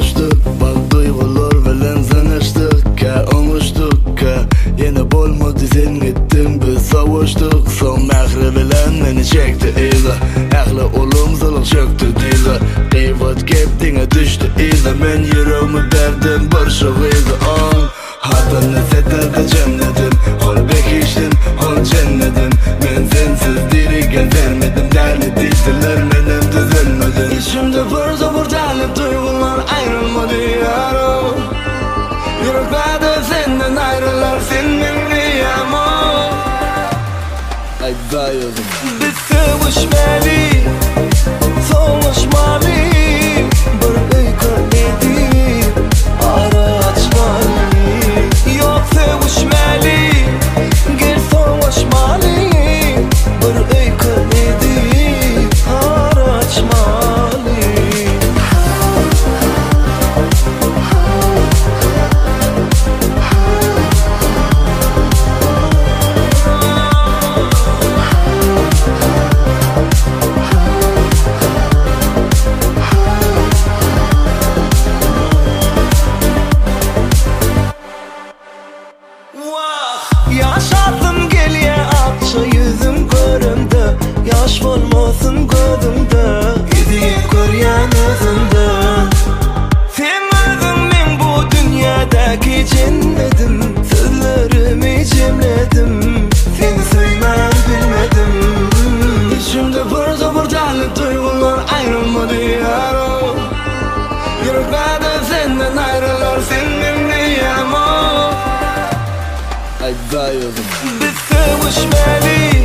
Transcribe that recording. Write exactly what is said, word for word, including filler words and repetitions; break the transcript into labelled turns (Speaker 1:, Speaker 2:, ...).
Speaker 1: buluştuk. Bak duygular bilen sanıştık ka, unuştuk ka. Yine bolmadı sen gittin biz savuştuk. Son mehri bilen beni çekti iza. Ehli olum zılık çöktü diza. Kıyvat keptine düştü iza. Men yüreğimi derdim bir şu iza. Hatanı setildi cennetin. Hol bekiştin, hol cennetin. Men sensiz dirigen vermedim. Derli diştiler benim düzelmedin. İçimde bir zabur derli duygular ayrılmadı yarım. Yüreklerde senden ayrılar sen bilmeyem o. Ay dayıldım.
Speaker 2: Biz sevişmeli, soluşmalı. Bir öykü edip ara açmalı. Yok sevişmeli, gel soluşmalı. Bir öykü edip ara açmalı. Yaşadım geliye akça yüzüm görümde. Yaş olmasın gözümde. Gidip göryen özümde. Sen özüm ben bu dünyadaki cennetim. Sözlerimi cemledim. Seni sevmem bilmedim.
Speaker 1: İçimde bir zabur derli duygular ayrılmadı yarım. Yüreklerde senden ayrılar sen bilmeyem o. Ay dayıldım.
Speaker 2: Biz sevişmeli,